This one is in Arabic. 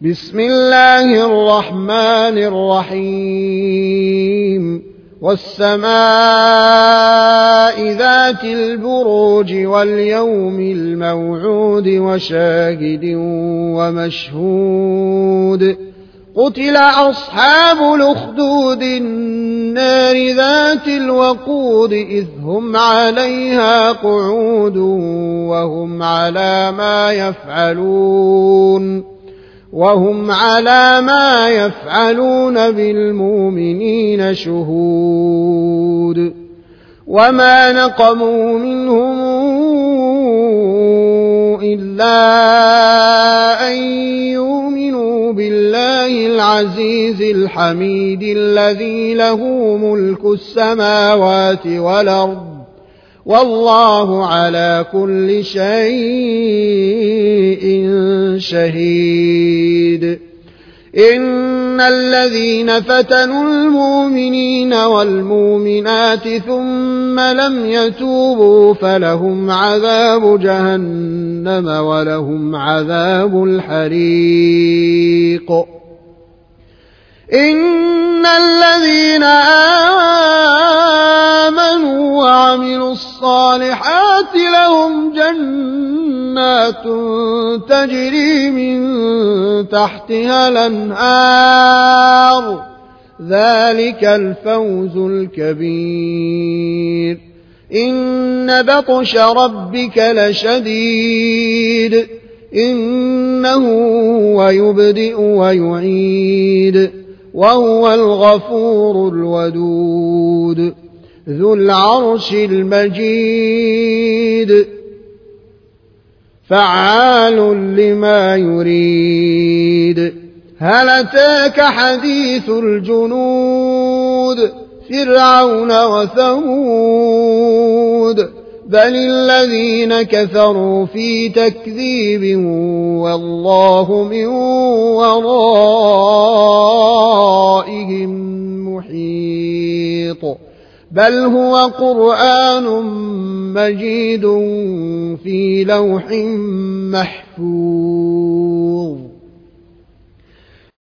بسم الله الرحمن الرحيم والسماء ذات البروج واليوم الموعود وشاهد ومشهود قتل أصحاب الأخدود النار ذات الوقود إذ هم عليها قعود وهم على ما يفعلون بالمؤمنين شهود وما نقموا منهم إلا أن يؤمنوا بالله العزيز الحميد الذي له ملك السماوات والأرض والله على كل شيء شهيد إن الذين فتنوا المؤمنين والمؤمنات ثم لم يتوبوا فلهم عذاب جهنم ولهم عذاب الحريق إن الذين آمنوا وعملوا الصالحات لهم جنات تجري من تحتها الأنهار ذلك الفوز الكبير إن بطش ربك لشديد إنه هو يبدئ ويعيد وهو الغفور الودود ذو العرش المجيد فعال لما يريد هل أتاك حديث الجنود فرعون وثمود بل الذين كفروا في تكذيب والله من ورائهم محيط بل هو قرآن مجيد في لوح محفوظ